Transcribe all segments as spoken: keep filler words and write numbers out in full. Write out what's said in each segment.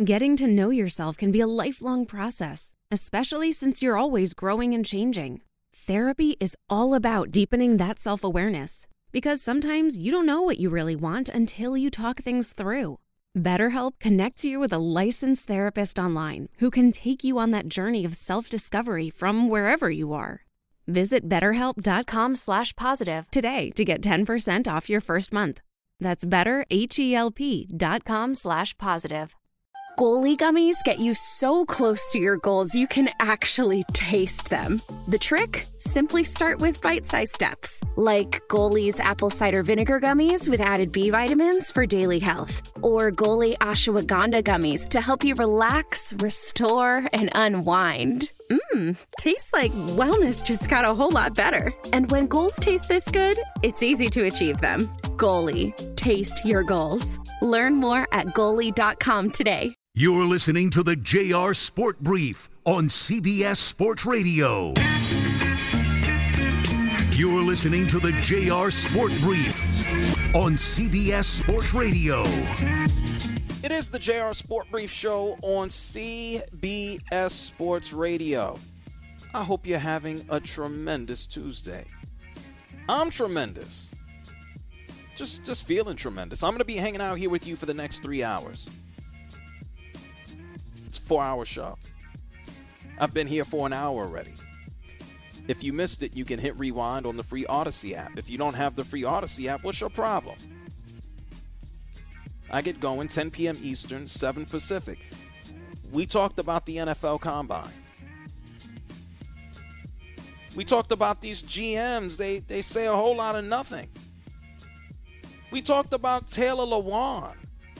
Getting to know yourself can be a lifelong process, especially since you're always growing and changing. Therapy is all about deepening that self-awareness, because sometimes you don't know what you really want until you talk things through. BetterHelp connects you with a licensed therapist online who can take you on that journey of self-discovery from wherever you are. Visit betterhelp.com slash positive today to get ten percent off your first month. That's betterhelp.com slash positive. Goalie gummies get you so close to your goals you can actually taste them. The trick? Simply start with bite-sized steps, like Goalie's apple cider vinegar gummies with added B vitamins for daily health, or Goalie ashwagandha gummies to help you relax, restore, and unwind. Mmm, tastes like wellness just got a whole lot better. And when goals taste this good, it's easy to achieve them. Goalie, taste your goals. Learn more at goalie dot com today. You're listening to the J R Sport Brief on C B S Sports Radio. You're listening to the J R Sport Brief on C B S Sports Radio. It is the J R Sport Brief show on C B S Sports Radio. I hope you're having a tremendous Tuesday. I'm tremendous. Just, just feeling tremendous. I'm going to be hanging out here with you for the next three hours. It's a four-hour show. I've been here for an hour already. If you missed it, you can hit rewind on the free Odyssey app. If you don't have the free Odyssey app, what's your problem? I get going ten p.m. Eastern, seven Pacific. We talked about the N F L Combine. We talked about these G Ms. They, they say a whole lot of nothing. We talked about Taylor Lewan,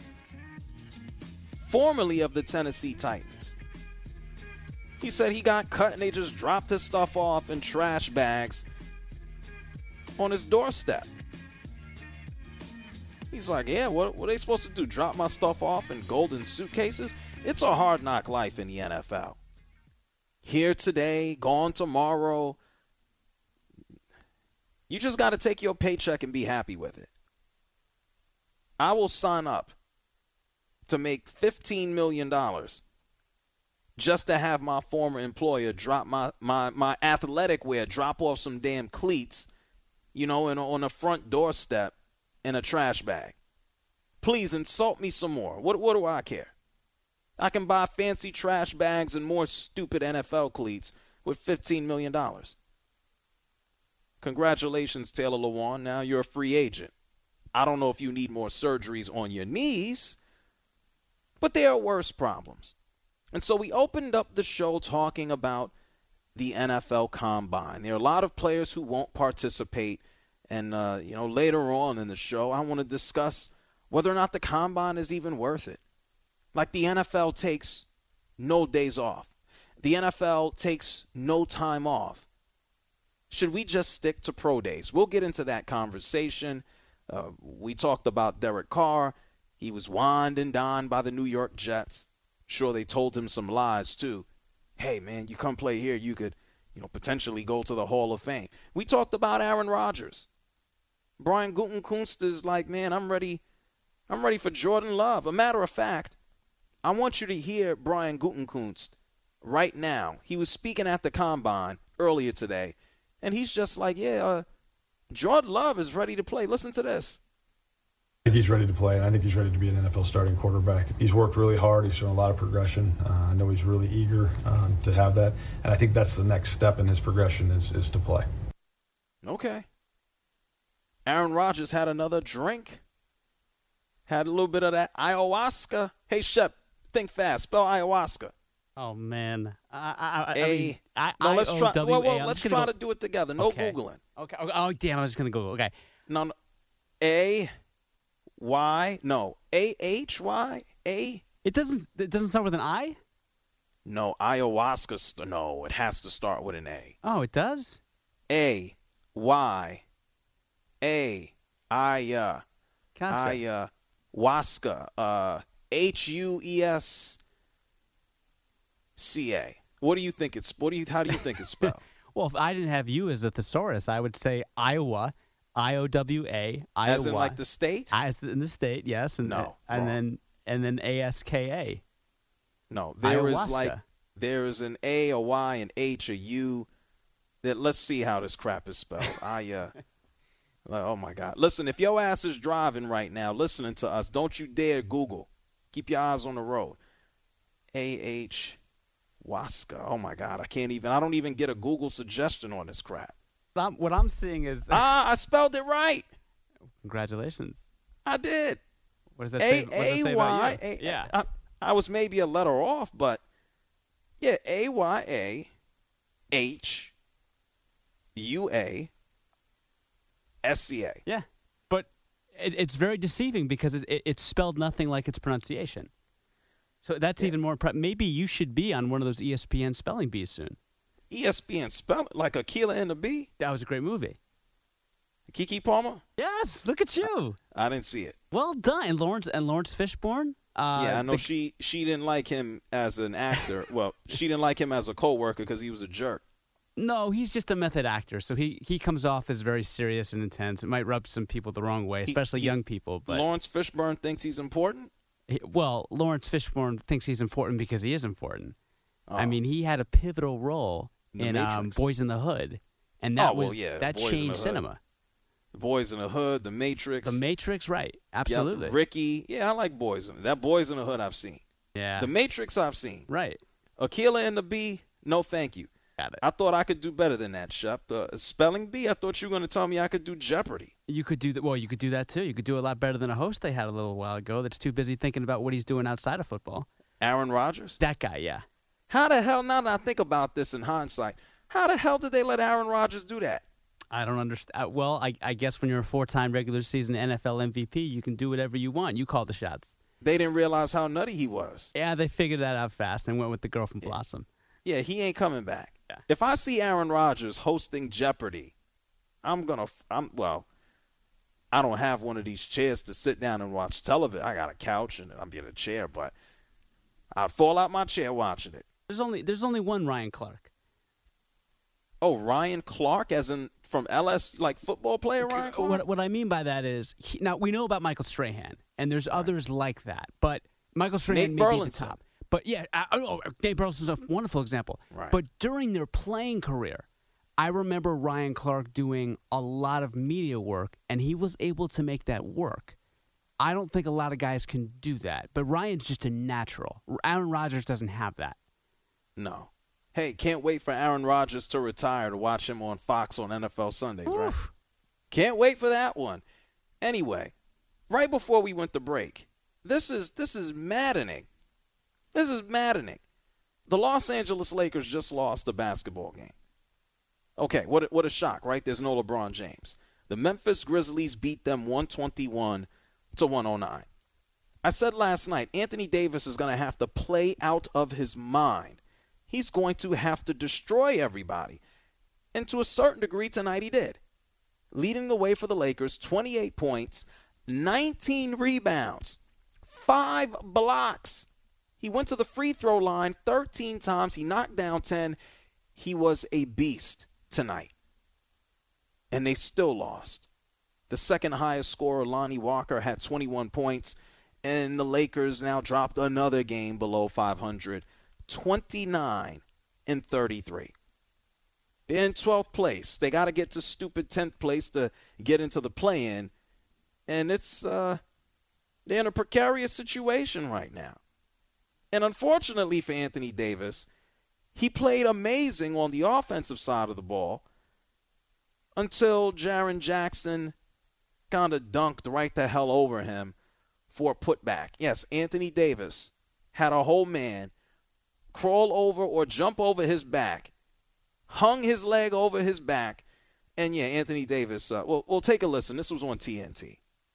formerly of the Tennessee Titans. He said he got cut and they just dropped his stuff off in trash bags on his doorstep. He's like, yeah, what, what are they supposed to do? Drop my stuff off in golden suitcases? It's a hard knock life in the N F L. Here today, gone tomorrow. You just got to take your paycheck and be happy with it. I will sign up to make fifteen million dollars just to have my former employer drop my, my, my athletic wear, drop off some damn cleats, you know, in, on a front doorstep in a trash bag. Please insult me some more. What, what do I care? I can buy fancy trash bags and more stupid N F L cleats with fifteen million dollars. Congratulations, Taylor Lewan. Now you're a free agent. I don't know if you need more surgeries on your knees, but there are worse problems. And so we opened up the show talking about the N F L Combine. There are a lot of players who won't participate. And, uh, you know, later on in the show, I want to discuss whether or not the Combine is even worth it. Like the N F L takes no days off. The N F L takes no time off. Should we just stick to pro days? We'll get into that conversation. Uh, we talked about Derek Carr. He was wined and dined by the New York Jets. Sure, they told him some lies, too. Hey, man, you come play here, you could, you know, potentially go to the Hall of Fame. We talked about Aaron Rodgers. Brian Gutekunst is like, man, I'm ready. I'm ready for Jordan Love. A matter of fact, I want you to hear Brian Gutekunst right now. He was speaking at the Combine earlier today, and he's just like, yeah, uh, Jordan Love is ready to play. Listen to this. I think he's ready to play, and I think he's ready to be an N F L starting quarterback. He's worked really hard. He's shown a lot of progression. Uh, I know he's really eager um, to have that, and I think that's the next step in his progression is, is to play. Okay. Aaron Rodgers had another drink. Had a little bit of that ayahuasca. Hey, Shep, think fast. Spell ayahuasca. Oh, man. I, I, I, A, I mean, I, no, let's try, well, well, let's try go. to do it together. No okay. Googling. Okay. okay. Oh, damn, I was just going to Google. Okay. No, no. A, Y, no. A, H, Y, A. It doesn't, it doesn't start with an I? No, ayahuasca, st- no, it has to start with an A. Oh, it does? A, Y, A, I, uh, Gotcha. I, uh, Waska, uh, H U E S C A. What do you think it's? What do you? How do you think it's spelled? Well, if I didn't have you as a thesaurus, I would say Iowa, I O W A, Iowa. As in like the state? As in the state, yes. And, no. And wrong. then and then A S K A. No, there is Ayahuasca. like there is an A, a Y, an H, a U. That let's see how this crap is spelled. I uh, oh my God! Listen, if your ass is driving right now, listening to us, don't you dare Google. Keep your eyes on the road. A H Waska. Oh my God! I can't even. I don't even get a Google suggestion on this crap. I'm, what I'm seeing is Ah, I spelled it right. congratulations. I did. What does that A say? What does that A say Y. about you? A- Yeah. I, I was maybe a letter off, but yeah, A Y A H U A S C A. Yeah, but it, it's very deceiving because it, it, it's spelled nothing like its pronunciation. So that's Yeah. even more. Pre- Maybe you should be on one of those E S P N spelling bees soon. E S P N spell it like Aquila and the Bee. That was a great movie. Kiki Palmer. Yes, look at you. I didn't see it. Well done. And Lawrence and Lawrence Fishburne. Uh, yeah, I know the- she she didn't like him as an actor. Well, she didn't like him as a coworker because he was a jerk. No, he's just a method actor, so he, he comes off as very serious and intense. It might rub some people the wrong way, He- especially he- young people. But Lawrence Fishburne thinks he's important. he- well, Lawrence Fishburne thinks he's important because he is important. I Oh. mean, he had a pivotal role The in um, Matrix. Boys in the Hood, and that Oh, well, was yeah, that Boys in the changed Hood. cinema. The Boys in the Hood, The Matrix. The Matrix, right? Yep, Absolutely. Ricky. Yeah, I like Boys in that Boys in the Hood I've seen. Yeah. The Matrix I've seen. right. Aquila and the Bee, no thank you. Got it. I thought I could do better than that, Shep. The spelling bee, I thought you were going to tell me I could do Jeopardy. You could do that. Well, you could do that too. You could do a lot better than a host they had a little while ago. That's too busy thinking about what he's doing outside of football. Aaron Rodgers? That guy, yeah. How the hell, now that I think about this in hindsight, how the hell did they let Aaron Rodgers do that? I don't understand. Well, I, I guess when you're a four-time regular season N F L M V P, you can do whatever you want. You call the shots. They didn't realize how nutty he was. Yeah, they figured that out fast and went with the girl from Blossom. Yeah, he ain't coming back. Yeah. If I see Aaron Rodgers hosting Jeopardy, I'm going to, I'm well, I don't have one of these chairs to sit down and watch television. I got a couch and I'm in a chair, but I'd fall out my chair watching it. There's only there's only one Ryan Clark. Oh, Ryan Clark, as in from L S, like football player Ryan Clark? What what I mean by that is he, now we know about Michael Strahan, and there's others like that, but Michael Strahan Nate may be at the Burleson. top. But yeah, I, oh, Nate Burleson's a wonderful example. Right. But during their playing career, I remember Ryan Clark doing a lot of media work, and he was able to make that work. I don't think a lot of guys can do that, but Ryan's just a natural. Aaron Rodgers doesn't have that. No. Hey, can't wait for Aaron Rodgers to retire to watch him on Fox on N F L Sundays, right? Oof. Can't wait for that one. Anyway, right before we went to break, this is this is maddening. This is maddening. The Los Angeles Lakers just lost a basketball game. Okay, what a, what a shock, right? There's no LeBron James. The Memphis Grizzlies beat them one twenty-one to one oh nine. I said last night, Anthony Davis is going to have to play out of his mind. He's going to have to destroy everybody. And to a certain degree, tonight he did. Leading the way for the Lakers, twenty-eight points, nineteen rebounds, five blocks. He went to the free throw line thirteen times. He knocked down ten. He was a beast tonight. And they still lost. The second highest scorer, Lonnie Walker, had twenty-one points. And the Lakers now dropped another game below five hundred, twenty-nine and thirty-three. They're in twelfth place. They got to get to stupid tenth place to get into the play-in. And it's uh, they're in a precarious situation right now. And unfortunately for Anthony Davis, he played amazing on the offensive side of the ball until Jaren Jackson kind of dunked right the hell over him for a putback. Yes, Anthony Davis had a whole man crawl over or jump over his back, hung his leg over his back, and yeah, Anthony Davis, uh, well, we'll take a listen. This was on T N T.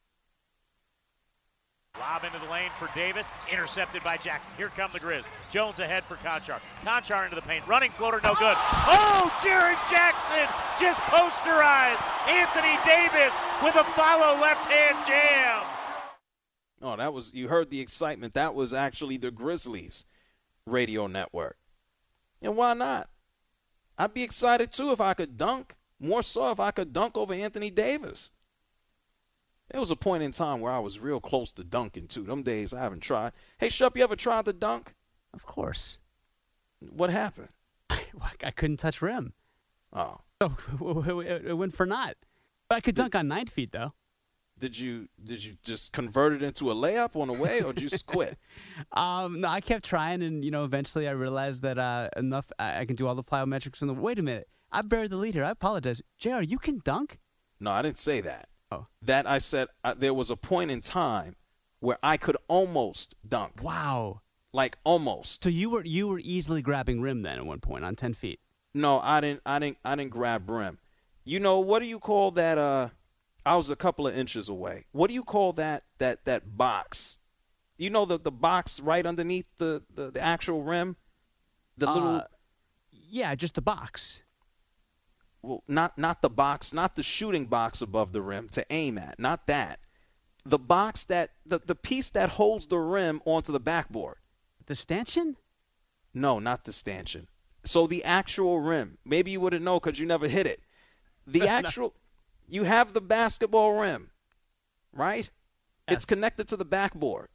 Lob into the lane for Davis, intercepted by Jackson. Here come the Grizz. Jones ahead for Conchar. Conchar into the paint, running floater, no good. Oh, Jaren Jackson just posterized Anthony Davis with a follow left-hand jam. Oh, that was, you heard the excitement. That was actually the Grizzlies radio network. And why not? I'd be excited too if I could dunk. More so if I could dunk over Anthony Davis. There was a point in time where I was real close to dunking too. Them days I haven't tried. Hey, Shup, you ever tried to dunk? Of course. What happened? I couldn't touch rim. Oh. So it went for naught. But I could dunk on nine feet, though. Did you did you just convert it into a layup on the way, or did you just quit? Um, no, I kept trying, and you know, eventually I realized that uh, enough. I, I can do all the plyometrics in the. Wait a minute, I buried the lead here. I apologize, J R. You can dunk? No, I didn't say that. Oh, that I said uh, there was a point in time where I could almost dunk. Wow, like almost. So you were you were easily grabbing rim then at one point on ten feet. No, I didn't. I didn't. I didn't grab rim. You know what do you call that? Uh. I was a couple of inches away. What do you call that that that box? You know the, the box right underneath the, the, the actual rim? The little uh, Yeah, just the box. Well, not not the box, not the shooting box above the rim to aim at. Not that. The box that the, the piece that holds the rim onto the backboard. The stanchion? No, not the stanchion. So the actual rim. Maybe you wouldn't know because you never hit it. The actual no. You have the basketball rim, right? Yes. It's connected to the backboard.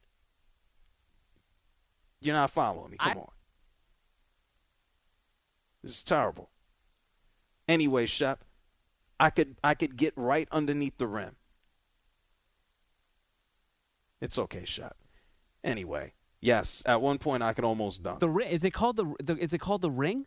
You're not following me. Come I... on. This is terrible. Anyway, Shep, I could I could get right underneath the rim. It's okay, Shep. Anyway, yes, at one point I could almost dunk. The ring, is it called the, the is it called the ring?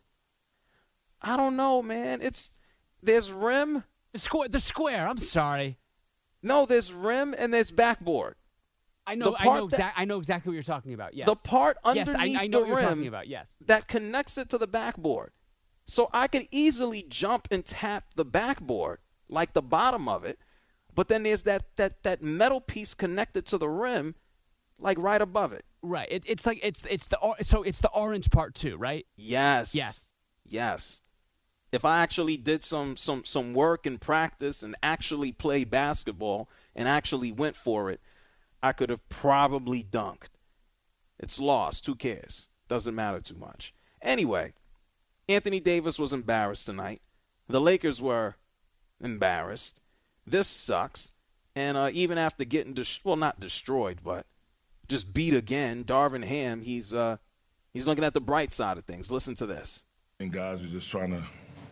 I don't know, man. It's there's rim. The square. The square. I'm sorry. No, there's rim and there's backboard. I know. I know. Exactly. I know exactly what you're talking about. Yes. The part underneath yes, I, I know the what you're rim talking about. Yes. That connects it to the backboard. So I could easily jump and tap the backboard, like the bottom of it, but then there's that that that metal piece connected to the rim, like right above it. Right. It, it's like it's it's the so it's the orange part too, right? Yes. Yes. Yes. If I actually did some some some work and practice and actually played basketball and actually went for it, I could have probably dunked. It's lost. Who cares? Doesn't matter too much. Anyway, Anthony Davis was embarrassed tonight. The Lakers were embarrassed. This sucks. And uh, even after getting, des- well, not destroyed, but just beat again, Darvin Ham, he's uh, he's looking at the bright side of things. Listen to this. And guys are just trying to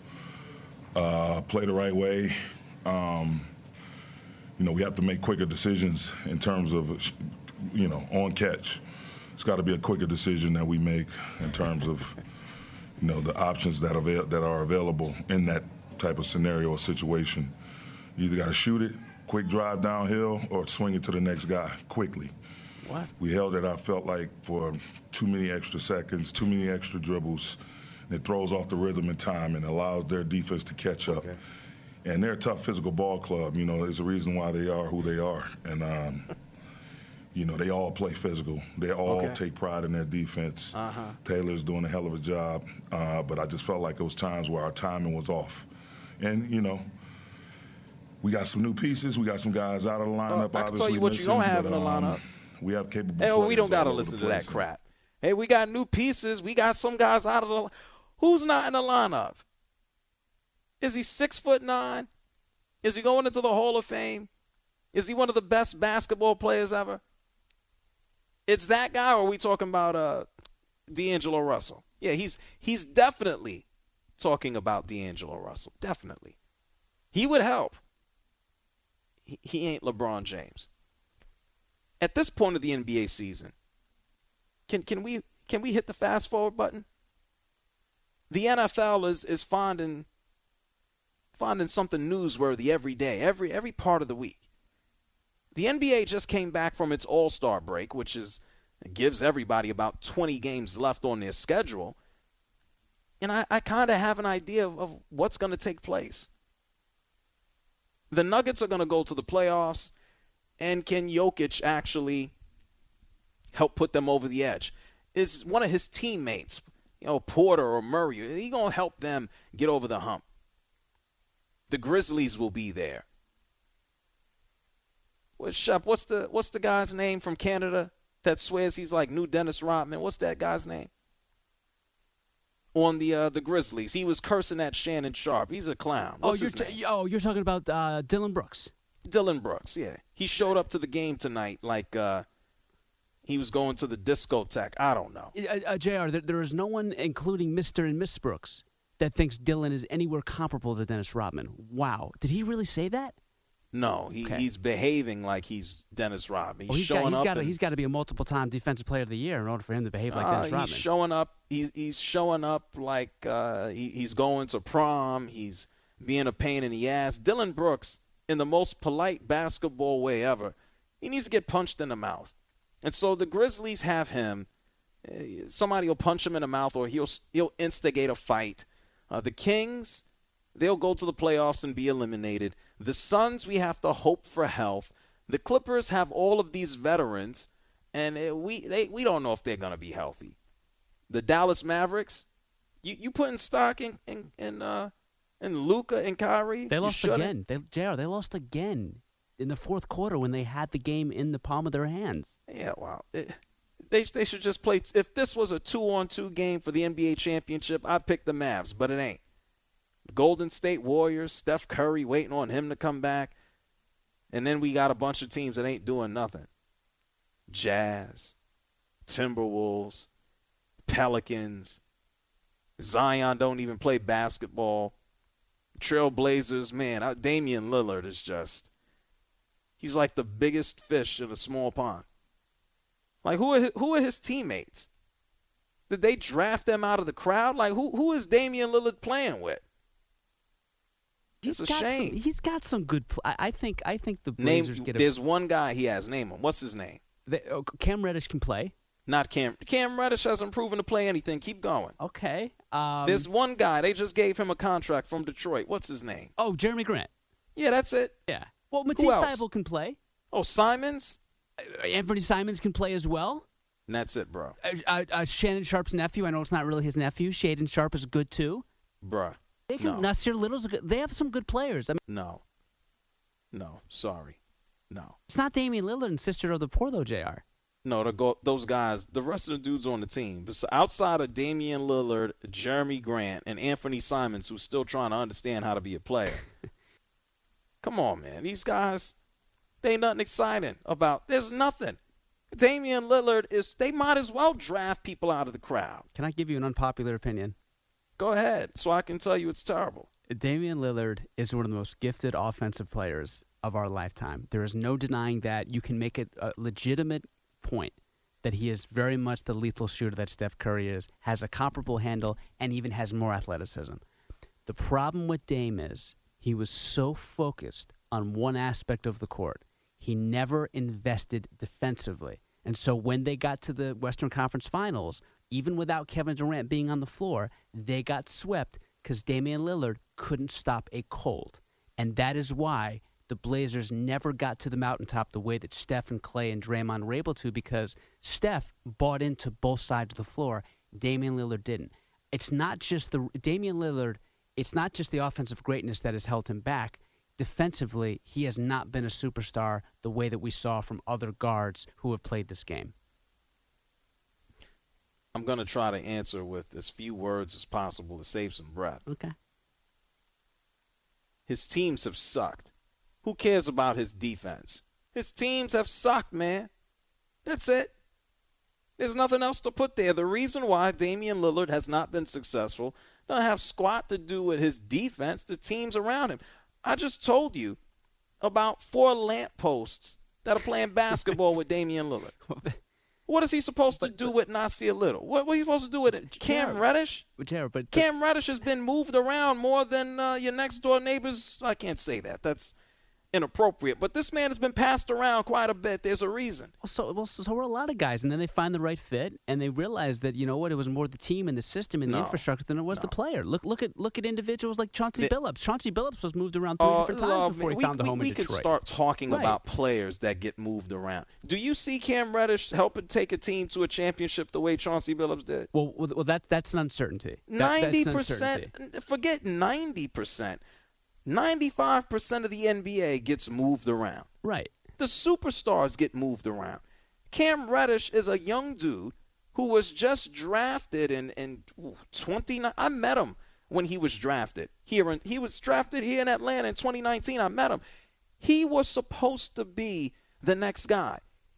Uh, play the right way. Um, you know, we have to make quicker decisions in terms of, you know, on catch. It's got to be a quicker decision that we make in terms of, you know, the options that avail- that are available in that type of scenario or situation. You either got to shoot it, quick drive downhill, or swing it to the next guy quickly. What? We held it, I felt like, for too many extra seconds, too many extra dribbles. It throws off the rhythm and time and allows their defense to catch up. Okay. And they're a tough physical ball club. You know, there's a reason why they are who they are. And, um, you know, they all play physical. They all okay. take pride in their defense. Uh-huh. Taylor's doing a hell of a job. Uh, but I just felt like it was times where our timing was off. And, you know, we got some new pieces. We got some guys out of the lineup, well, I can obviously. tell you what missing, you don't have but, in the lineup. Um, we have capable Hey, well, players. we don't got to all over listen the to that place. crap. Hey, we got new pieces. We got some guys out of the Who's not in the lineup? Is he six foot nine? Is he going into the Hall of Fame? Is he one of the best basketball players ever? It's that guy, or are we talking about uh, D'Angelo Russell? Yeah, he's he's definitely talking about D'Angelo Russell. Definitely. He would help. He, he ain't LeBron James. At this point of the N B A season, can can we can we hit the fast forward button? The N F L is is finding finding something newsworthy every day, every every part of the week. The N B A just came back from its All-Star break, which is gives everybody about twenty games left on their schedule. And I, I kind of have an idea of, of what's going to take place. The Nuggets are going to go to the playoffs, and can Jokic actually help put them over the edge? Is one of his teammates, you know, Porter or Murray, are he going to help them get over the hump? The Grizzlies will be there. What's Shep, what's the what's the guy's name from Canada that swears he's like new Dennis Rodman? What's that guy's name? On the uh, the Grizzlies, he was cursing at Shannon Sharp. He's a clown. What's oh, you're his name? T- oh, you're talking about uh, Dylan Brooks. Dylan Brooks, yeah. He showed up to the game tonight like uh, he was going to the discotheque. I don't know. Uh, uh, J R, there, there is no one, including Mister and Miss Brooks, that thinks Dylan is anywhere comparable to Dennis Rodman. Wow. Did he really say that? No, he, Okay. he's behaving like he's Dennis Rodman. He's, Well, he's showing got, he's up. got to, and- he's got to be a multiple-time Defensive Player of the Year in order for him to behave like Uh, Dennis he's Rodman. showing up. He's he's showing up like uh, he, he's going to prom. He's being a pain in the ass. Dylan Brooks, in the most polite basketball way ever, he needs to get punched in the mouth. And so the Grizzlies have him. Uh, somebody will punch him in the mouth, or he'll he'll instigate a fight. Uh, the Kings, they'll go to the playoffs and be eliminated. The Suns, we have to hope for health. The Clippers have all of these veterans, and uh, we they we don't know if they're gonna be healthy. The Dallas Mavericks, you you putting stock in in in, uh, in Luka and Kyrie? They You lost shouldn't. again. They, J R, they lost again in the fourth quarter when they had the game in the palm of their hands. Yeah, wow. It, they they should just play. If this was a two-on-two game for the N B A championship, I'd pick the Mavs, but it ain't. Golden State Warriors, Steph Curry waiting on him to come back. And then we got a bunch of teams that ain't doing nothing. Jazz, Timberwolves, Pelicans, Zion don't even play basketball. Trailblazers, man, I, Damian Lillard is just, he's like the biggest fish in a small pond. Like, who are his, who are his teammates? Did they draft them out of the crowd? Like, who who is Damian Lillard playing with? It's a got shame. Some, he's got some good. Pl- I, I think. I think the Name, Blazers get a. there's one guy he has. Name him. What's his name? They, oh, Cam Reddish can play. Not Cam. Cam Reddish hasn't proven to play anything. Keep going. Okay. Um, There's one guy. They just gave him a contract from Detroit. What's his name? Oh, Jeremy Grant. Yeah, that's it. Yeah. Well, Who Matisse else? Thybulle can play. Oh, Simons? Uh, Anthony Simons can play as well. And that's it, bro. Uh, uh, uh, Shannon Sharp's nephew. I know it's not really his nephew. Shaden Sharp is good too. Bruh. They can, No. Nasir Little's a good, they have some good players. I mean, No. No. Sorry. No. it's not Damian Lillard and Sister of the Poor though, J R. No, the go, those guys, the rest of the dudes on the team, bes- outside of Damian Lillard, Jeremy Grant, and Anthony Simons, who's still trying to understand how to be a player. Come on, man. These guys, they ain't nothing exciting about. There's nothing. Damian Lillard is, they might as well draft people out of the crowd. Can I give you an unpopular opinion? Go ahead, so I can tell you it's terrible. Damian Lillard is one of the most gifted offensive players of our lifetime. There is no denying that. You can make it a legitimate point that he is very much the lethal shooter that Steph Curry is, has a comparable handle, and even has more athleticism. The problem with Dame is he was so focused on one aspect of the court. He never invested defensively. And so when they got to the Western Conference Finals, even without Kevin Durant being on the floor, they got swept because Damian Lillard couldn't stop a cold. And that is why the Blazers never got to the mountaintop the way that Steph and Clay and Draymond were able to, because Steph bought into both sides of the floor. Damian Lillard didn't. It's not just the Damian Lillard, it's not just the offensive greatness that has held him back. Defensively, he has not been a superstar the way that we saw from other guards who have played this game. I'm going to try to answer with as few words as possible to save some breath. Okay. His teams have sucked. Who cares about his defense? His teams have sucked, man. That's it. There's nothing else to put there. The reason why Damian Lillard has not been successful doesn't have squat to do with his defense, the teams around him. I just told you about four lampposts that are playing basketball with Damian Lillard. What is he supposed to But- do but- with Nasir Little? What, what are you supposed to do with it? Cam Jared, Reddish? Jared, but, but Cam Reddish has been moved around more than uh, your next door neighbors. I can't say that. That's inappropriate. But this man has been passed around quite a bit. There's a reason. Well, so, well, so are a lot of guys, and then they find the right fit, and they realize that, you know what, it was more the team and the system and the No. infrastructure than it was No. the player. Look, look at look at individuals like Chauncey The- Billups. Chauncey Billups was moved around three Uh, different times love, before he we, found a we, home we in could Detroit. start talking Right. about players that get moved around. Do you see Cam Reddish helping take a team to a championship the way Chauncey Billups did? Well, well, well that that's an uncertainty. That- that's an Ninety uncertainty. percent. Forget ninety percent. Ninety-five percent of the N B A gets moved around. Right. The superstars get moved around. Cam Reddish is a young dude who was just drafted in in twenty-nine. I met him when he was drafted here. In, he was drafted here in Atlanta in twenty nineteen. I met him. He was supposed to be the next guy.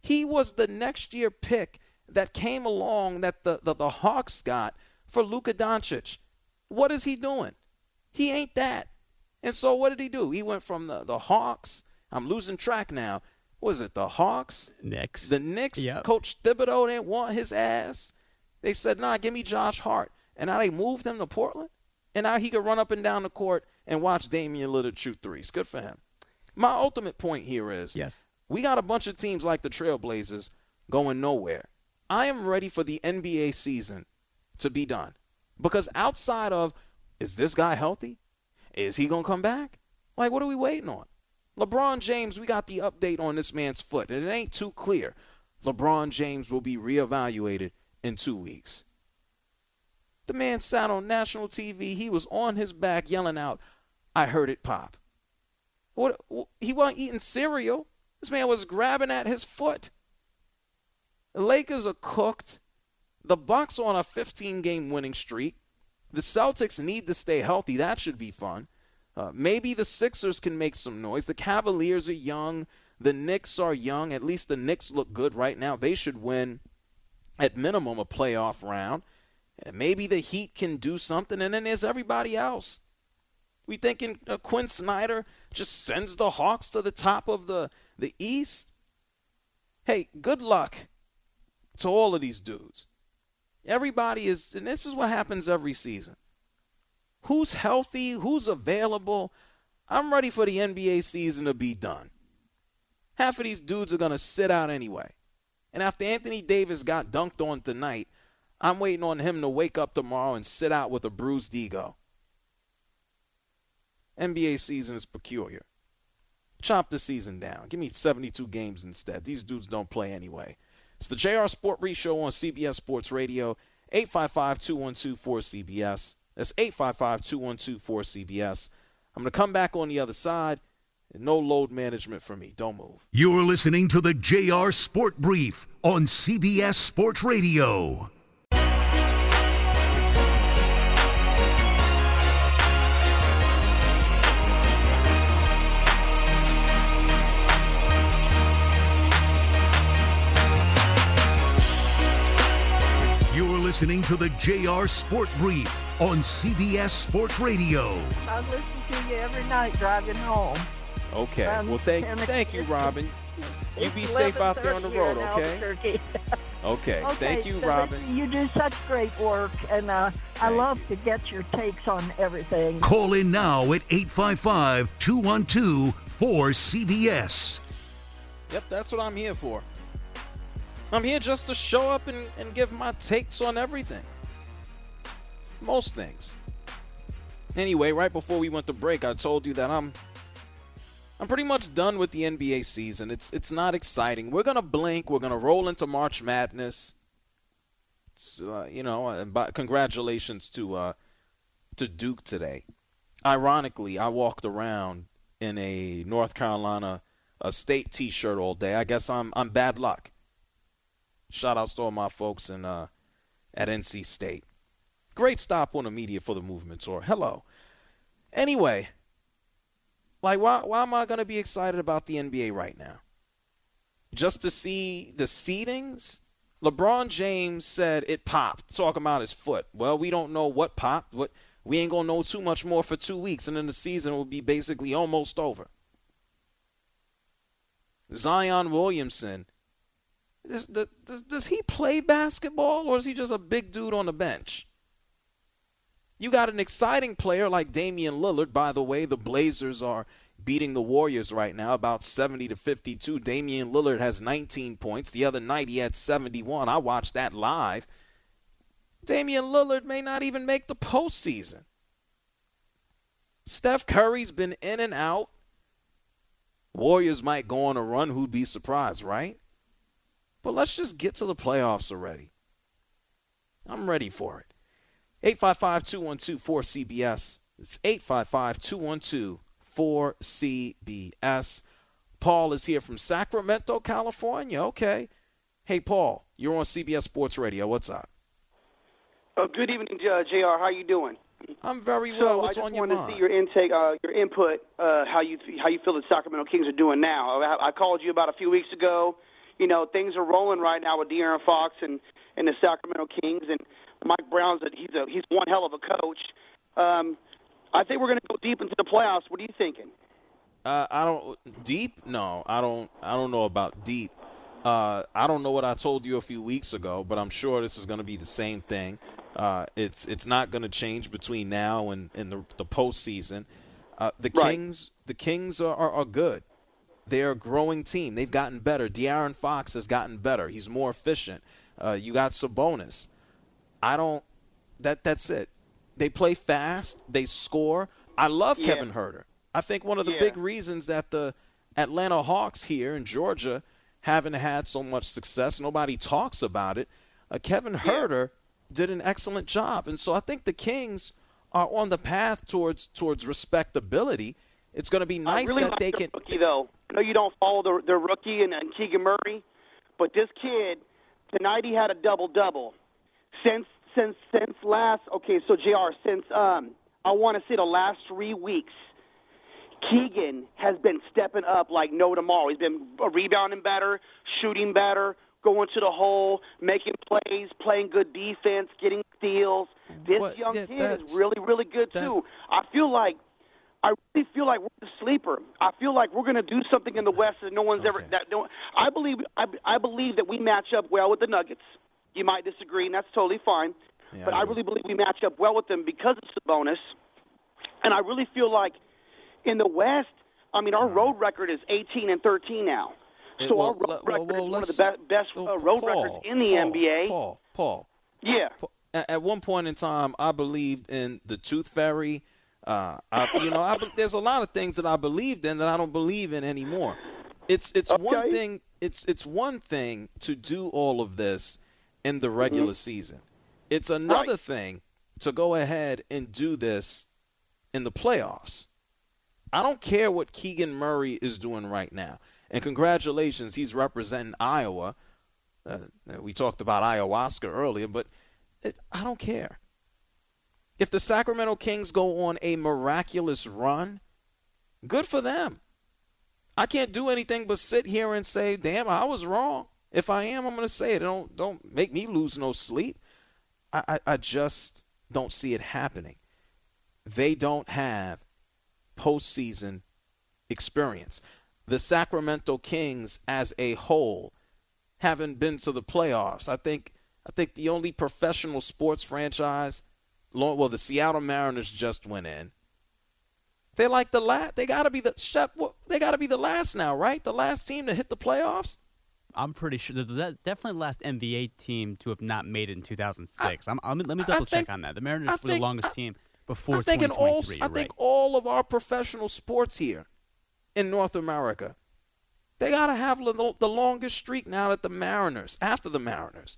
He was the next year pick that came along that the, the, the Hawks got for Luka Doncic. What is he doing? He ain't that. And so what did he do? He went from the, the Hawks. I'm losing track now. Was it the Hawks? Knicks. The Knicks. Yep. Coach Thibodeau didn't want his ass. They said, nah, give me Josh Hart. And now they moved him to Portland. And now he could run up and down the court and watch Damian Lillard shoot threes. Good for him. My ultimate point here is yes. we got a bunch of teams like the Trailblazers going nowhere. I am ready for the N B A season to be done. Because outside of, is this guy healthy? Is he going to come back? Like, what are we waiting on? LeBron James, we got the update on this man's foot, and it ain't too clear. LeBron James will be reevaluated in two weeks. The man sat on national T V. He was on his back yelling out, I heard it pop. What? He wasn't eating cereal. This man was grabbing at his foot. The Lakers are cooked. The Bucks on a fifteen-game winning streak. The Celtics need to stay healthy. That should be fun. Uh, maybe the Sixers can make some noise. The Cavaliers are young. The Knicks are young. At least the Knicks look good right now. They should win, at minimum, a playoff round. And maybe the Heat can do something. And then there's everybody else. We thinking uh, Quinn Snyder just sends the Hawks to the top of the, the East? Hey, good luck to all of these dudes. Everybody is, and this is what happens every season. Who's healthy? Who's available? I'm ready for the N B A season to be done. Half of these dudes are going to sit out anyway. And after Anthony Davis got dunked on tonight, I'm waiting on him to wake up tomorrow and sit out with a bruised ego. N B A season is peculiar. Chop the season down. Give me seventy-two games instead. These dudes don't play anyway. It's the J R Sport Brief Show on C B S Sports Radio, eight five five, two one two, four C B S. That's eight five five, two one two, four C B S. I'm going to come back on the other side. No load management for me. Don't move. You're listening to the J R Sport Brief on C B S Sports Radio. Listening to the J R Sport Brief on C B S Sports Radio. I listen to you every night driving home. Okay. Um, well, thank thank you, Robin. You be safe out there on the road, okay? okay? Okay. Thank you, so Robin. You do such great work, and uh, I love you. to get your takes on everything. Call in now at eight five five, two one two, four C B S. Yep, that's what I'm here for. I'm here just to show up and, and give my takes on everything. Most things. Anyway, right before we went to break, I told you that I'm I'm pretty much done with the N B A season. It's it's not exciting. We're going to blink. We're going to roll into March Madness. It's, uh, you know, and by, congratulations to uh, to Duke today. Ironically, I walked around in a North Carolina a State T-shirt all day. I guess I'm I'm bad luck. Shout outs to all my folks in uh, at N C State. Great stop on the Media for the Movement tour. Hello. Anyway, like why why am I going to be excited about the N B A right now? Just to see the seedings? LeBron James said it popped, talking about his foot. Well, we don't know what popped. What we ain't going to know too much more for two weeks, and then the season will be basically almost over. Zion Williamson. Does, does, does he play basketball, or is he just a big dude on the bench? You got an exciting player like Damian Lillard. By the way, the Blazers are beating the Warriors right now, about seventy to fifty-two. Damian Lillard has nineteen points. The other night he had seventy-one. I watched that live. Damian Lillard may not even make the postseason. Steph Curry's been in and out. Warriors might go on a run. Who'd be surprised, right? But let's just get to the playoffs already. I'm ready for it. eight five five, two one two, four C B S. It's eight five five, two one two, four C B S. Paul is here from Sacramento, California. Okay. Hey, Paul, you're on C B S Sports Radio. What's up? Uh, good evening, uh, J R. How you doing? I'm very well. So What's I just on your wanted mind? to see your intake, uh, your input, uh, how you how you feel the Sacramento Kings are doing now. I, I called you about a few weeks ago. you know, things are rolling right now with De'Aaron Fox and, and the Sacramento Kings. And Mike Brown's a, he's a he's one hell of a coach. Um, I think we're going to go deep into the playoffs. What are you thinking? Uh, I don't deep. No, I don't. I don't know about deep. Uh, I don't know what I told you a few weeks ago, but I'm sure this is going to be the same thing. Uh, it's it's not going to change between now and, and the, the postseason. Uh, the Right. Kings, the Kings are, are, are good. They're a growing team. They've gotten better. De'Aaron Fox has gotten better. He's more efficient. Uh, you got Sabonis. I don't. That that's it. They play fast. They score. I love Yeah. Kevin Huerter. I think one of the Yeah. big reasons that the Atlanta Hawks here in Georgia haven't had so much success, nobody talks about it. Uh, Kevin Huerter did an excellent job, and so I think the Kings are on the path towards towards respectability. It's going to be nice I really that like they the can. rookie, though. I know you don't follow the, the rookie and, and Keegan Murray, but this kid, tonight he had a double-double. Since since since last, okay, so J R, since um, I want to say the last three weeks, Keegan has been stepping up like no tomorrow. He's been rebounding better, shooting better, going to the hole, making plays, playing good defense, getting steals. This What- young yeah, kid that's- is really, really good, that- too. I feel like I really feel like we're the sleeper. I feel like we're going to do something in the West that no one's ever. Okay. That no, I believe. I, I believe that we match up well with the Nuggets. You might disagree, and that's totally fine. Yeah, but I I do. really believe we match up well with them because of Sabonis. And I really feel like in the West, I mean, our road record is eighteen and thirteen now. It- So well, our road well, record well, is one of let's- the be- best well, uh, road Paul, records in the Paul, N B A. Paul, Paul. Yeah. At at one point in time, I believed in the Tooth Fairy. Uh, I, you know, I, there's a lot of things that I believed in that I don't believe in anymore. It's it's one Okay. thing. It's it's one thing to do all of this in the regular Mm-hmm. season. It's another Right. thing to go ahead and do this in the playoffs. I don't care what Keegan Murray is doing right now. And congratulations, he's representing Iowa. Uh, we talked about ayahuasca earlier, but it, I don't care. If the Sacramento Kings go on a miraculous run, good for them. I can't do anything but sit here and say, damn, I was wrong. If I am, I'm going to say it. Don't, don't make me lose no sleep. I, I, I just don't see it happening. They don't have postseason experience. The Sacramento Kings as a whole haven't been to the playoffs. I think I think the only professional sports franchise, well, the Seattle Mariners just went in. They're like the last. They got to be the Shep. They got to be the last now, right? The last team to hit the playoffs. I'm pretty sure they're the- definitely the last N B A team to have not made it in two thousand six. I, I'm, I'm, let me double think- check on that. The Mariners I were the think- longest I- team before I think in all. twenty twenty-three. I You're think right. all of our professional sports here in North America, they got to have the, the longest streak now that the Mariners, after the Mariners.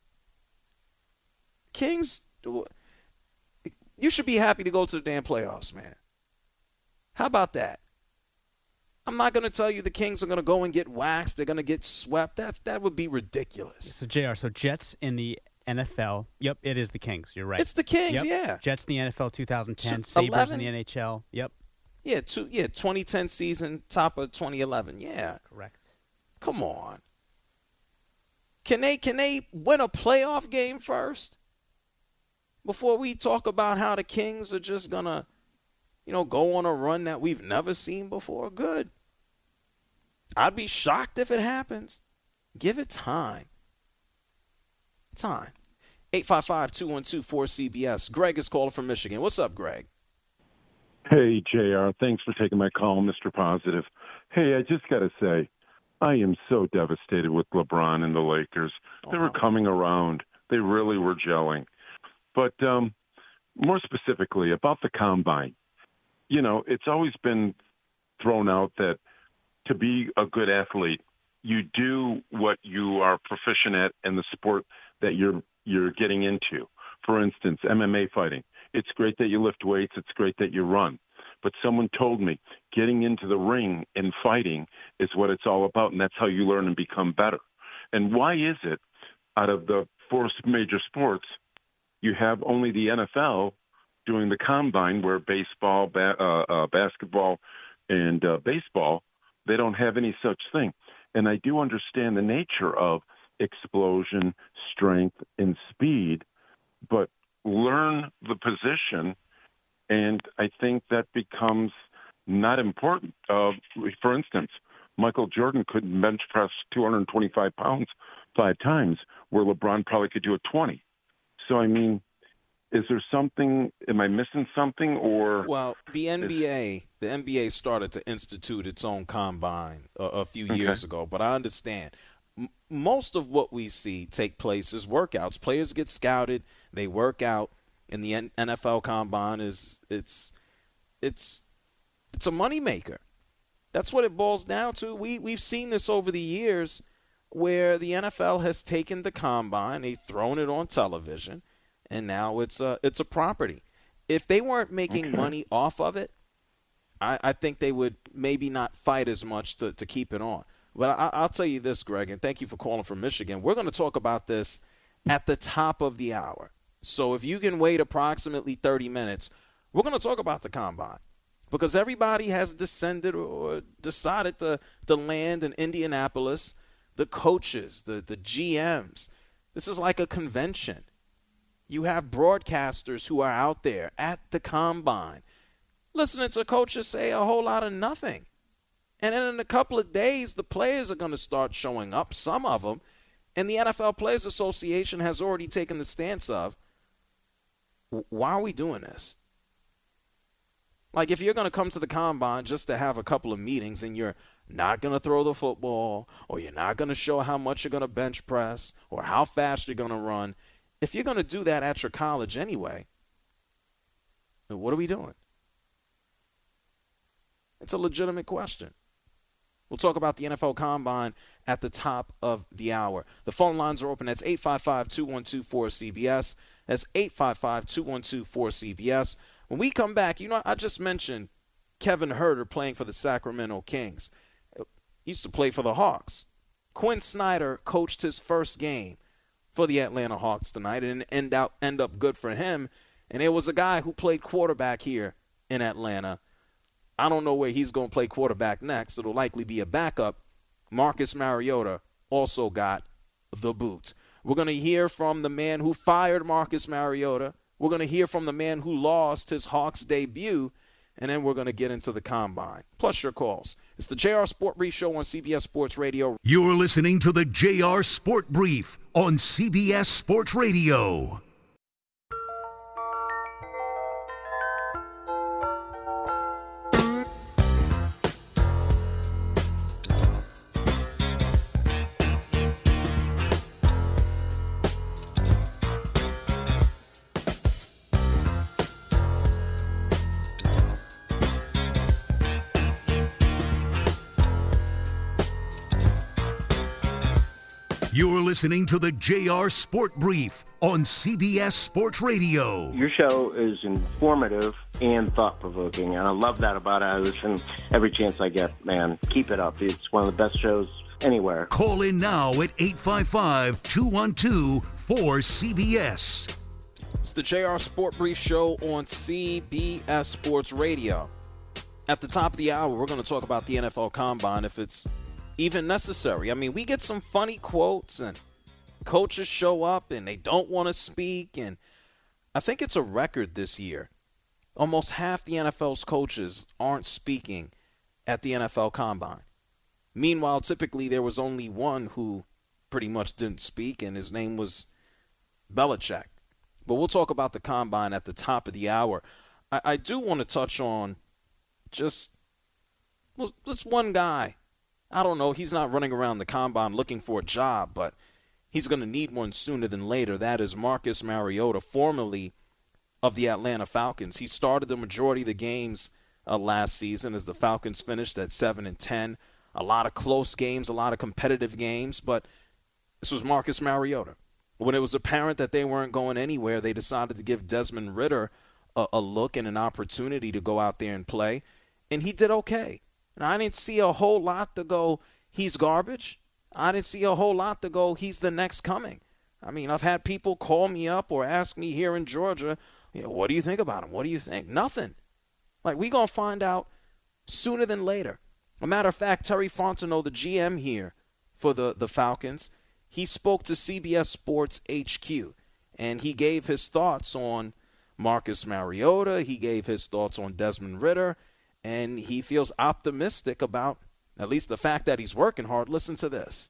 Kings, you should be happy to go to the damn playoffs, man. How about that? I'm not going to tell you the Kings are going to go and get waxed. They're going to get swept. That's that would be ridiculous. So J R, so Jets in the N F L. Yep, it is the Kings. You're right. It's the Kings, Yep. yeah. Jets in the N F L twenty ten. So, Sabres eleven? in the N H L. Yep, Yeah, two, yeah, twenty ten season, top of twenty eleven. Yeah. correct. Come on. Can they can they win a playoff game first? Before we talk about how the Kings are just gonna, you know, go on a run that we've never seen before. Good. I'd be shocked if it happens. Give it time. Time. eight five five, two one two, four C B S. Greg is calling from Michigan. What's up, Greg? Hey, J R, thanks for taking my call, Mister Positive. Hey, I just got to say, I am so devastated with LeBron and the Lakers. They were coming around. They really were gelling. But um, more specifically about the Combine, you know, it's always been thrown out that to be a good athlete, you do what you are proficient at in the sport that you're you're getting into. For instance, M M A fighting. It's great that you lift weights. It's great that you run. But someone told me getting into the ring and fighting is what it's all about, and that's how you learn and become better. And why is it out of the four major sports, you have only the N F L doing the Combine where baseball, ba- uh, uh, basketball, and uh, baseball, they don't have any such thing. And I do understand the nature of explosion, strength, and speed, but learn the position, and I think that becomes not important. Uh, for instance, Michael Jordan couldn't bench press two hundred twenty-five pounds five times, where LeBron probably could do it twenty. So, I mean, is there something, am I missing something, or? Well, the N B A, is, the N B A started to institute its own combine a, a few okay. years ago, but I understand. M- most of what we see take place is workouts. Players get scouted, they work out, and the N- NFL combine is, it's, it's, it's a moneymaker. That's what it boils down to. We, we've seen this over the years where the N F L has taken the combine, they've thrown it on television, and now it's a, it's a property. If they weren't making okay. money off of it, I, I think they would maybe not fight as much to, to keep it on. But I, I'll tell you this, Greg, and thank you for calling from Michigan. We're going to talk about this at the top of the hour. So if you can wait approximately thirty minutes, we're going to talk about the combine. Because everybody has descended or decided to, to land in Indianapolis. The coaches, the, the G Ms. This is like a convention. You have broadcasters who are out there at the combine listening to coaches say a whole lot of nothing. And then in a couple of days, the players are going to start showing up, some of them. And the N F L Players Association has already taken the stance of, why are we doing this? Like, if you're going to come to the combine just to have a couple of meetings and you're not going to throw the football, or you're not going to show how much you're going to bench press or how fast you're going to run, if you're going to do that at your college anyway, then what are we doing? It's a legitimate question. We'll talk about the N F L Combine at the top of the hour. The phone lines are open. That's eight five five, two one two, four C B S. That's eight five five, two one two, four C B S. When we come back, you know, I just mentioned Kevin Huerter playing for the Sacramento Kings. He used to play for the Hawks. Quinn Snyder coached his first game for the Atlanta Hawks tonight, and end out end up good for him. And there was a guy who played quarterback here in Atlanta. I don't know where he's going to play quarterback next. It'll likely be a backup. Marcus Mariota also got the boot. We're going to hear from the man who fired Marcus Mariota. We're going to hear from the man who lost his Hawks debut. And then we're going to get into the combine, plus your calls. It's the J R Sport Brief Show on C B S Sports Radio. You're listening to the J R Sport Brief on C B S Sports Radio. You're listening to the J R Sport Brief on C B S Sports Radio. Your show is informative and thought-provoking, and I love that about it. I listen every chance I get, man. Keep it up. It's one of the best shows anywhere. Call in now at eight five five, two one two, four C B S. It's the J R Sport Brief Show on C B S Sports Radio. At the top of the hour, we're going to talk about the N F L Combine, if it's even necessary. I mean, we get some funny quotes, and coaches show up and they don't want to speak, and I think it's a record this year. Almost half the N F L's coaches aren't speaking at the N F L Combine. Meanwhile, typically there was only one who pretty much didn't speak, and his name was Belichick. But we'll talk about the Combine at the top of the hour. I, I do want to touch on just, well, just one guy. I don't know, he's not running around the Combine looking for a job, but he's going to need one sooner than later. That is Marcus Mariota, formerly of the Atlanta Falcons. He started the majority of the games uh, last season as the Falcons finished at seven and ten. A lot of close games, a lot of competitive games, but this was Marcus Mariota. When it was apparent that they weren't going anywhere, they decided to give Desmond Ridder a, a look and an opportunity to go out there and play, and he did okay. And I didn't see a whole lot to go, he's garbage. I didn't see a whole lot to go, he's the next coming. I mean, I've had people call me up or ask me here in Georgia, you know, what do you think about him? What do you think? Nothing. Like, we're going to find out sooner than later. A matter of fact, Terry Fontenot, the G M here for the, the Falcons. He spoke to C B S Sports H Q, and he gave his thoughts on Marcus Mariota. He gave his thoughts on Desmond Ridder, and he feels optimistic about at least the fact that he's working hard. Listen to this.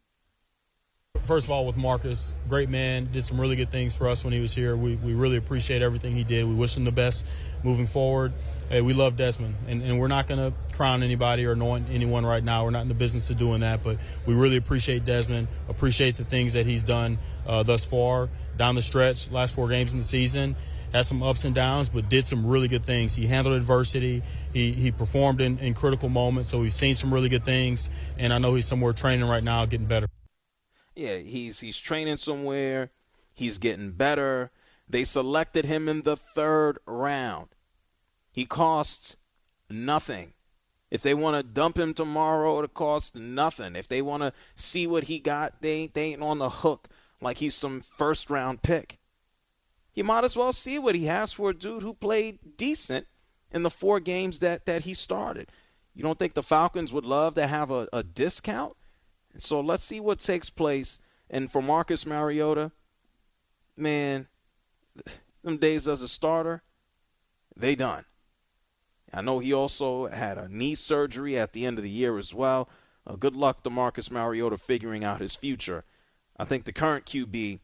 First of all, with Marcus, great man, did some really good things for us when he was here. We we really appreciate everything he did. We wish him the best moving forward. Hey, we love Desmond, and, and we're not going to crown anybody or anoint anyone right now. We're not in the business of doing that, but we really appreciate Desmond, appreciate the things that he's done uh, thus far down the stretch, last four games in the season. Had some ups and downs, but did some really good things. He handled adversity. He he performed in, in critical moments, so we've seen some really good things, and I know he's somewhere training right now, getting better. Yeah, he's he's training somewhere. He's getting better. They selected him in the third round. He costs nothing. If they want to dump him tomorrow, it costs nothing. If they want to see what he got, they, they ain't on the hook like he's some first-round pick. You might as well see what he has for a dude who played decent in the four games that, that he started. You don't think the Falcons would love to have a, a discount? So let's see what takes place. And for Marcus Mariota, man, them days as a starter, they done. I know he also had a knee surgery at the end of the year as well. Uh, good luck to Marcus Mariota figuring out his future. I think the current Q B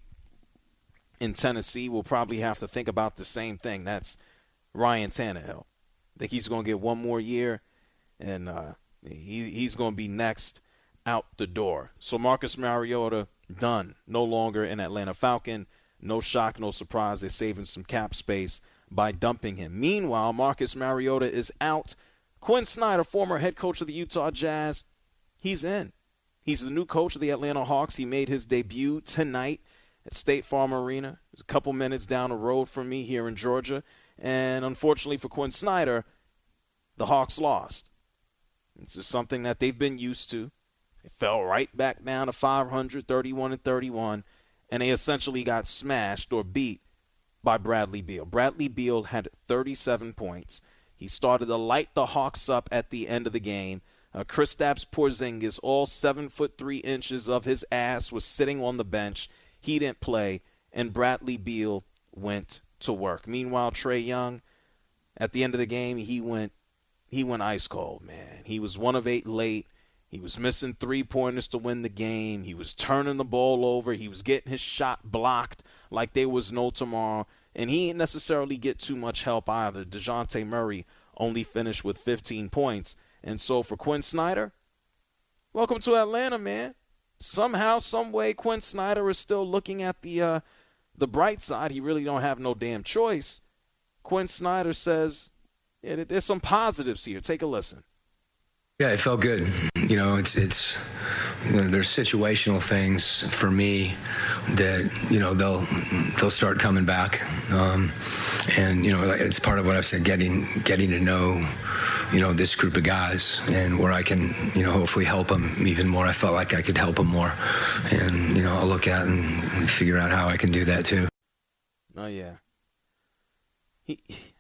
in Tennessee will probably have to think about the same thing. That's Ryan Tannehill. I think he's going to get one more year, and uh, he, he's going to be next out the door. So Marcus Mariota, done. No longer an Atlanta Falcon. No shock, no surprise. They're saving some cap space by dumping him. Meanwhile, Marcus Mariota is out. Quinn Snyder, former head coach of the Utah Jazz, he's in. He's the new coach of the Atlanta Hawks. He made his debut tonight at State Farm Arena. It's a couple minutes down the road from me here in Georgia. And unfortunately for Quinn Snyder, the Hawks lost. This is something that they've been used to. They fell right back down to five hundred, thirty-one and thirty-one, and they essentially got smashed or beat by Bradley Beal. Bradley Beal had thirty-seven points. He started to light the Hawks up at the end of the game. Uh, Kristaps Porzingis, all seven foot three inches of his ass, was sitting on the bench. He didn't play, and Bradley Beal went to work. Meanwhile, Trae Young, at the end of the game, he went he went ice cold, man. He was one of eight late. He was missing three-pointers to win the game. He was turning the ball over. He was getting his shot blocked like there was no tomorrow. And he didn't necessarily get too much help either. DeJounte Murray only finished with fifteen points. And so for Quinn Snyder, welcome to Atlanta, man. Somehow, some way, Quinn Snyder is still looking at the uh, the bright side. He really don't have no damn choice. Quinn Snyder says, yeah, there's some positives here. Take a listen. Yeah, it felt good. You know, it's it's you know, there's situational things for me that you know they'll they'll start coming back, um, and you know it's part of what I've said, getting getting to know you know this group of guys and where I can you know hopefully help them even more. I felt like I could help them more, and you know I'll look at and, and figure out how I can do that too. Oh yeah. He,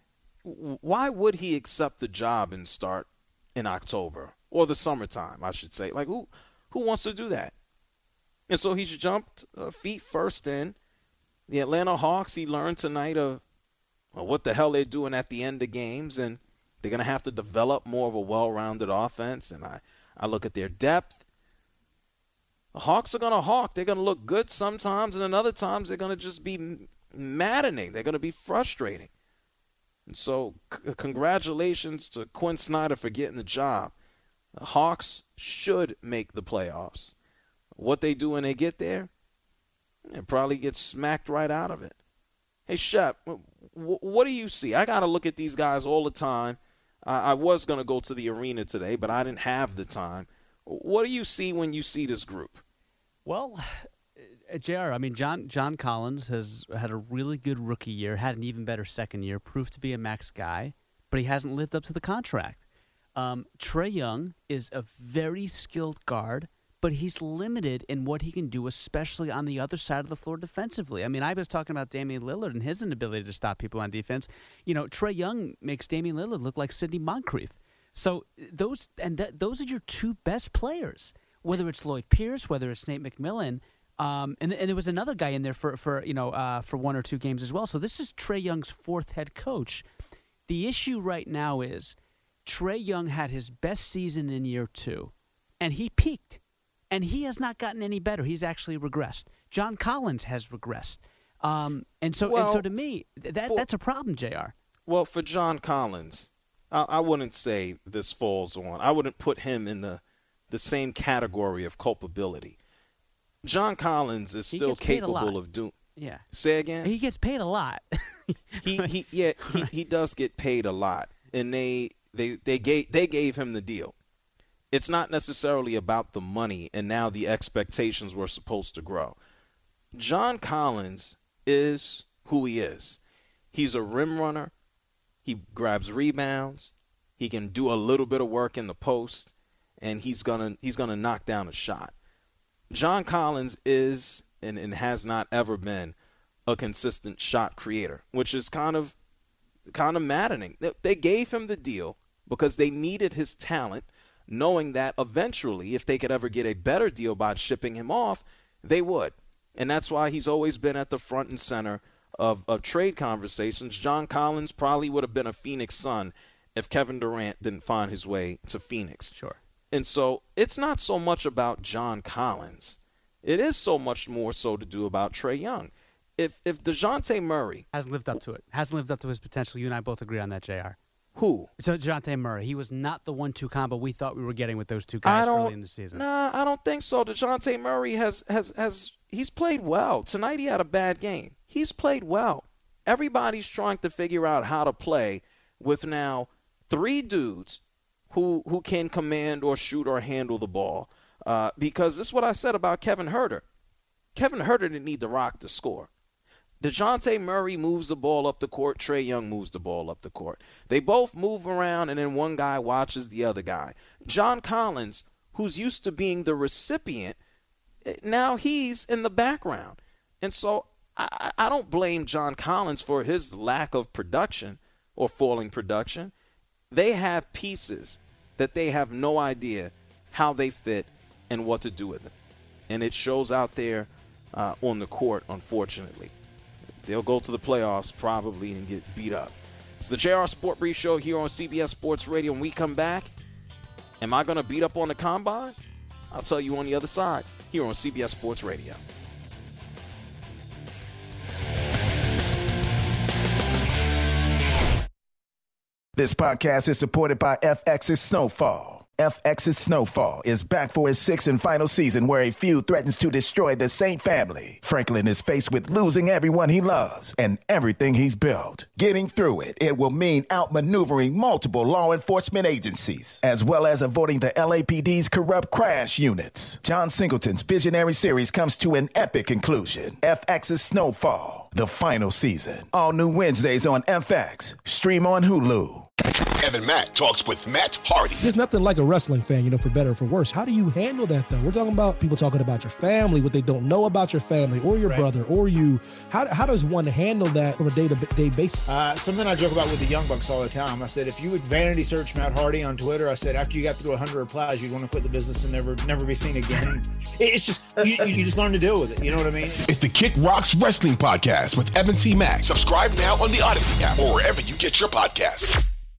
why would he accept the job and start in October or the summertime, I should say? Like, who who wants to do that? And so he's jumped uh, feet first in. The Atlanta Hawks, he learned tonight of uh, what the hell they're doing at the end of games, and they're going to have to develop more of a well-rounded offense. And I, I look at their depth. The Hawks are going to hawk. They're going to look good sometimes, and then other times they're going to just be maddening. They're going to be frustrating. And so c- congratulations to Quinn Snyder for getting the job. The Hawks should make the playoffs. What they do when they get there, they probably get smacked right out of it. Hey, Shep, w- what do you see? I got to look at these guys all the time. I, I was going to go to the arena today, but I didn't have the time. What do you see when you see this group? Well, J R, I mean, John John Collins has had a really good rookie year, had an even better second year, proved to be a max guy, but he hasn't lived up to the contract. Um, Trae Young is a very skilled guard, but he's limited in what he can do, especially on the other side of the floor defensively. I mean, I was talking about Damian Lillard and his inability to stop people on defense. You know, Trae Young makes Damian Lillard look like Sidney Moncrief. So those and that, those are your two best players. whether it's Lloyd Pierce, whether it's Nate McMillan, um, and and there was another guy in there for for you know uh, for one or two games as well. So this is Trae Young's fourth head coach. The issue right now is Trae Young had his best season in year two, and he peaked, and he has not gotten any better. He's actually regressed. John Collins has regressed, um, and so well, and so to me that for, that's a problem, J R. Well, for John Collins, I, I wouldn't say this falls on. I wouldn't put him in the the same category of culpability. John Collins is still capable of doing. Yeah. Say again. He gets paid a lot. he he yeah he, he does get paid a lot, and they they they gave they gave him the deal. It's not necessarily about the money, and now the expectations were supposed to grow. John Collins is who he is. He's a rim runner. He grabs rebounds. He can do a little bit of work in the post, and he's gonna he's gonna knock down a shot. John Collins is and, and has not ever been a consistent shot creator, which is kind of kind of maddening. They gave him the deal because they needed his talent, knowing that eventually, if they could ever get a better deal by shipping him off, they would. And that's why he's always been at the front and center of, of trade conversations. John Collins probably would have been a Phoenix Sun if Kevin Durant didn't find his way to Phoenix. Sure. And so it's not so much about John Collins. It is so much more so to do about Trae Young. If if DeJounte Murray hasn't lived up to it, hasn't lived up to his potential, you and I both agree on that, J R. Who? So DeJounte Murray. He was not the one two combo we thought we were getting with those two guys early in the season. Nah, I don't think so. DeJounte Murray has has has he's played well. Tonight he had a bad game. He's played well. Everybody's trying to figure out how to play with now three dudes who who can command or shoot or handle the ball. Uh, because this is what I said about Kevin Huerter. Kevin Huerter didn't need the rock to score. DeJounte Murray moves the ball up the court. Trae Young moves the ball up the court. They both move around, and then one guy watches the other guy. John Collins, who's used to being the recipient, now he's in the background. And so I, I don't blame John Collins for his lack of production or falling production. They have pieces that they have no idea how they fit and what to do with them. And it shows out there uh, on the court, unfortunately. They'll go to the playoffs probably and get beat up. It's the J R Sport Brief Show here on C B S Sports Radio. When we come back, am I going to beat up on the combine? I'll tell you on the other side here on C B S Sports Radio. This podcast is supported by F X's Snowfall. F X's Snowfall is back for its sixth and final season where a feud threatens to destroy the Saint family. Franklin is faced with losing everyone he loves and everything he's built. Getting through it, it will mean outmaneuvering multiple law enforcement agencies, as well as avoiding the L A P D's corrupt crash units. John Singleton's visionary series comes to an epic conclusion. F X's Snowfall, the final season. All new Wednesdays on F X. Stream on Hulu. Evan Mack talks with Matt Hardy. There's nothing like a wrestling fan, you know, for better or for worse. How do you handle that, though? We're talking about people talking about your family, what they don't know about your family or your right. brother or you. How, how does one handle that from a day-to-day basis? Uh, something I joke about with the Young Bucks all the time. I said, if you would vanity search Matt Hardy on Twitter, I said, after you got through one hundred replies, you'd want to quit the business and never never be seen again. It's just, you, you just learn to deal with it. You know what I mean? It's the Kick Rocks Wrestling Podcast with Evan T. Mack. Subscribe now on the Odyssey app or wherever you get your podcasts.